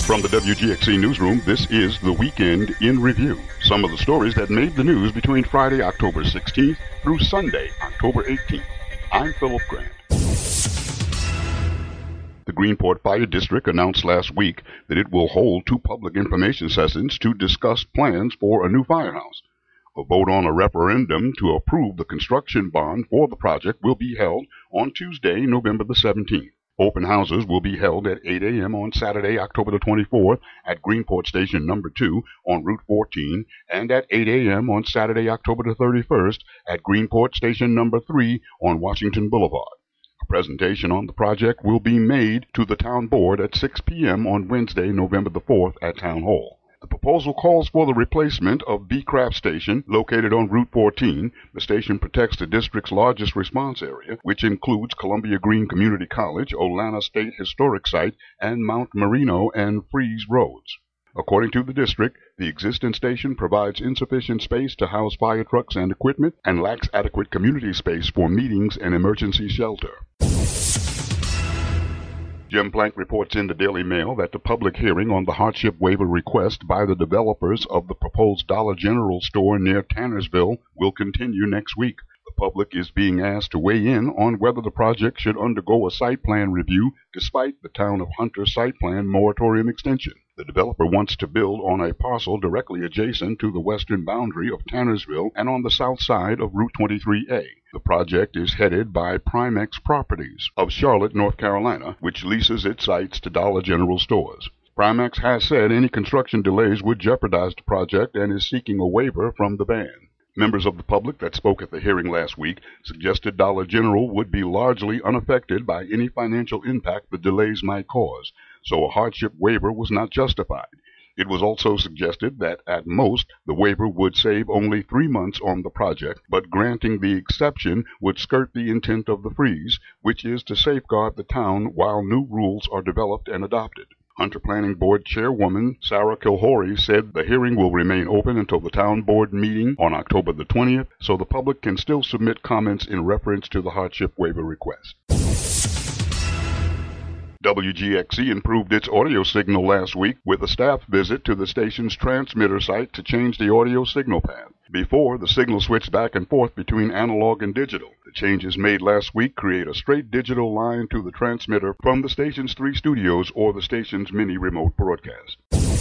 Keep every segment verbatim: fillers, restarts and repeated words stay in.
From the W G X C Newsroom, this is The Weekend in Review. Some of the stories that made the news between Friday, October sixteenth through Sunday, October eighteenth. I'm Philip Grant. The Greenport Fire District announced last week that it will hold two public information sessions to discuss plans for a new firehouse. A vote on a referendum to approve the construction bond for the project will be held on Tuesday, November the seventeenth. Open houses will be held at eight a.m. on Saturday, October the twenty-fourth at Greenport Station Number two on Route fourteen, and at eight a.m. on Saturday, October the thirty-first at Greenport Station Number three on Washington Boulevard. A presentation on the project will be made to the Town Board at six p.m. on Wednesday, November the fourth at Town Hall. The proposal calls for the replacement of Beecraft Station, located on Route fourteen. The station protects the district's largest response area, which includes Columbia Green Community College, Olana State Historic Site, and Mount Marino and Freeze Roads. According to the district, the existing station provides insufficient space to house fire trucks and equipment and lacks adequate community space for meetings and emergency shelter. Jim Plank reports in the Daily Mail that the public hearing on the hardship waiver request by the developers of the proposed Dollar General store near Tannersville will continue next week. The public is being asked to weigh in on whether the project should undergo a site plan review despite the Town of Hunter site plan moratorium extension. The developer wants to build on a parcel directly adjacent to the western boundary of Tannersville and on the south side of Route twenty-three A. The project is headed by Primex Properties of Charlotte, North Carolina, which leases its sites to Dollar General stores. Primex has said any construction delays would jeopardize the project and is seeking a waiver from the ban. Members of the public that spoke at the hearing last week suggested Dollar General would be largely unaffected by any financial impact the delays might cause, so a hardship waiver was not justified. It was also suggested that, at most, the waiver would save only three months on the project, but granting the exception would skirt the intent of the freeze, which is to safeguard the town while new rules are developed and adopted. Hunter Planning Board Chairwoman Sarah Kilhory said the hearing will remain open until the Town Board meeting on October the twentieth, so the public can still submit comments in reference to the hardship waiver request. W G X C improved its audio signal last week with a staff visit to the station's transmitter site to change the audio signal path. Before, the signal switched back and forth between analog and digital. The changes made last week create a straight digital line to the transmitter from the station's three studios or the station's mini remote broadcast.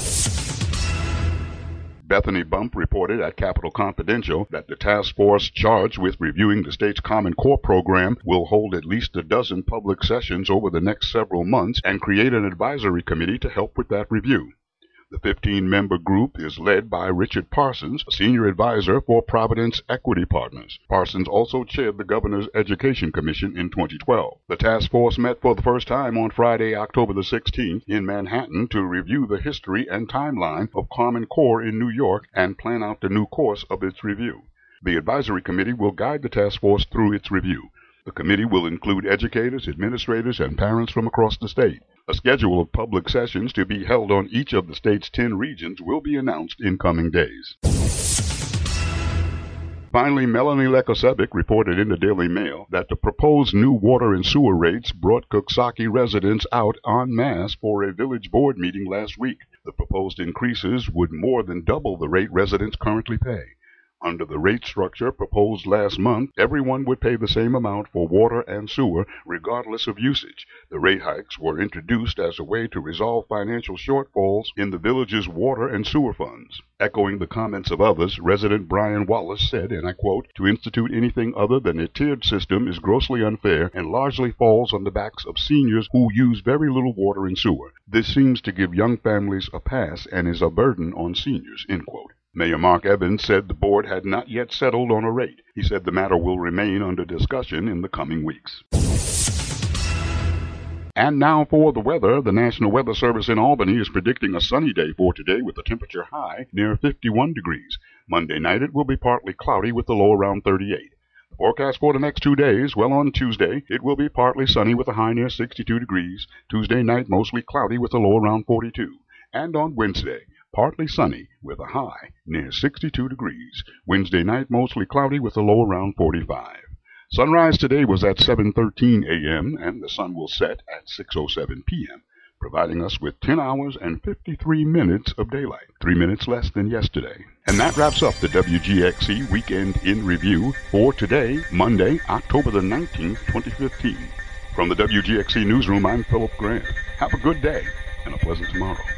Bethany Bump reported at Capitol Confidential that the task force charged with reviewing the state's Common Core program will hold at least a dozen public sessions over the next several months and create an advisory committee to help with that review. The fifteen-member group is led by Richard Parsons, a senior advisor for Providence Equity Partners. Parsons also chaired the Governor's Education Commission in twenty twelve. The task force met for the first time on Friday, October the sixteenth, in Manhattan to review the history and timeline of Common Core in New York and plan out the new course of its review. The advisory committee will guide the task force through its review. The committee will include educators, administrators, and parents from across the state. A schedule of public sessions to be held on each of the state's ten regions will be announced in coming days. Finally, Melanie Lekosevic reported in the Daily Mail that the proposed new water and sewer rates brought Coxsackie residents out en masse for a village board meeting last week. The proposed increases would more than double the rate residents currently pay. Under the rate structure proposed last month, everyone would pay the same amount for water and sewer, regardless of usage. The rate hikes were introduced as a way to resolve financial shortfalls in the village's water and sewer funds. Echoing the comments of others, resident Brian Wallace said, and I quote, "To institute anything other than a tiered system is grossly unfair and largely falls on the backs of seniors who use very little water and sewer. This seems to give young families a pass and is a burden on seniors," end quote. Mayor Mark Evans said the board had not yet settled on a rate. He said the matter will remain under discussion in the coming weeks. And now for the weather. The National Weather Service in Albany is predicting a sunny day for today with a temperature high near fifty-one degrees. Monday night it will be partly cloudy with a low around thirty-eight. The forecast for the next two days, well, on Tuesday it will be partly sunny with a high near sixty-two degrees. Tuesday night mostly cloudy with a low around forty-two. And on Wednesday, partly sunny with a high near sixty-two degrees. Wednesday night mostly cloudy with a low around forty-five. Sunrise today was at seven thirteen a m and the sun will set at six oh seven p m providing us with ten hours and fifty-three minutes of daylight, three minutes less than yesterday. And that wraps up the W G X C Weekend in Review for today, Monday, October the nineteenth, twenty fifteen. From the W G X C Newsroom, I'm Philip Grant. Have a good day and a pleasant tomorrow.